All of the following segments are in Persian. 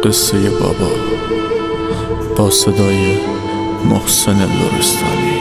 قصه بابا با صدای محسن لرستانی.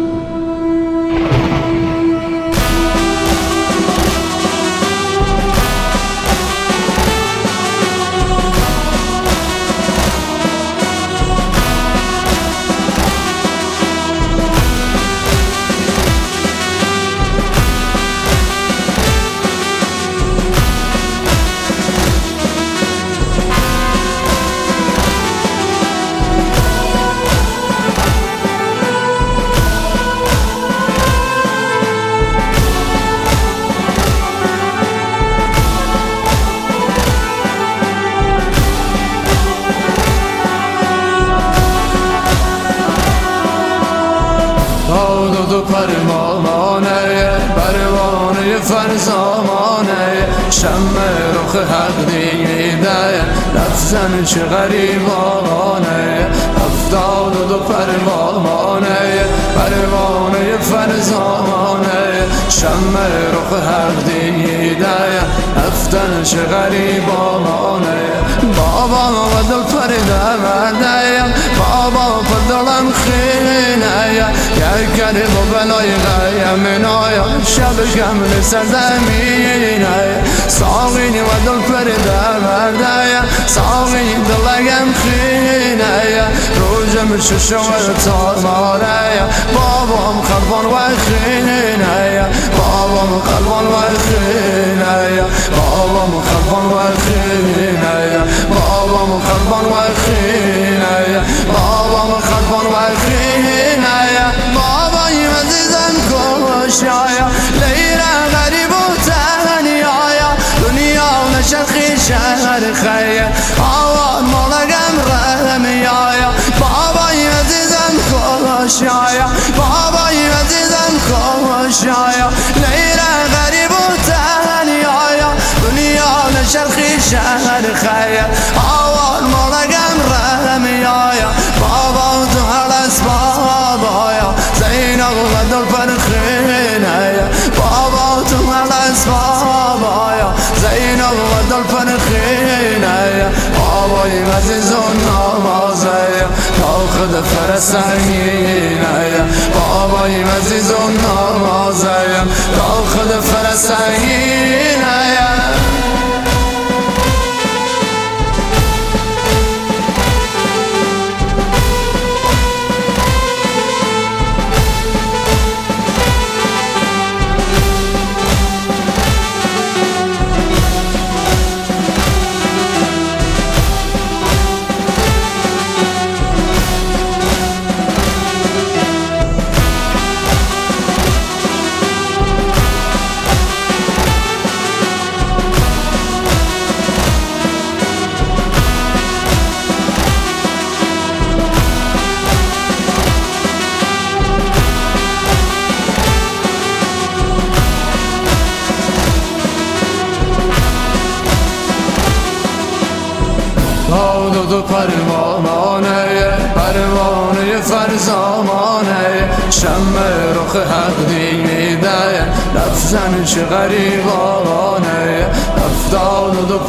دو پروانه فرزامانه شمع رخ حق دیده لفظن چه غریبانه 72 پروانه فرزامانه شمع رخ حق دیده لفظن چه غریبانه بابا و دل پرده بابا پدرم خینه یک کریم و بلای غیم نایا شب کمل سرزمینه ساقینی و دل پرده ساقینی دلگم خینه روزم ششور تارماره بابام خلبان و خینه بابام خلبان و خینه بابام خلبان و خینه بابام خلبان و خینه بابام خلبان و خینه بابای عزیزم کشایا لیره غریب و تنیایا دنیا نشرخی شهر خیر آوان مالگم رحمیایا بابای عزیزم کشایا بابای عزیزم کشایا لیره غریب و تنیایا دنیا نشرخی شهر خیر آوان مالگم رحمیایا بابا تو هرس بابایا زینب و دل پرخینه بابا تو هرس بابایا زینب و دل پرخینه بابای عزیز و نوازه تا خود فرسنگینه بابای عزیز و نوازه تا خود فرسنگینه دو پروانه فرزامانه شمع رخ حق دیده لفظن چه غریبانه 72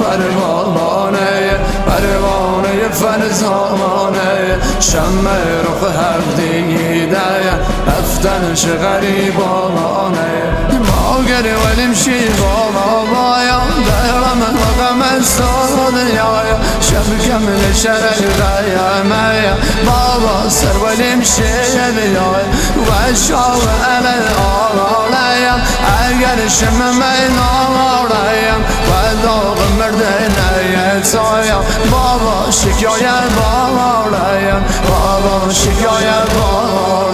پروانه فرزامانه شمع رخ حق دیده لفظن چه غریبانه ما گره ولیم بابایا دارم مقام سادیایا شب کمل شرق غیمه بابا سر ولیم بیای و شاو علل آلایم اگر شم مینالایم و داغ مرده نیتایم بابا شکایت بالایم بابا شکایت بالایم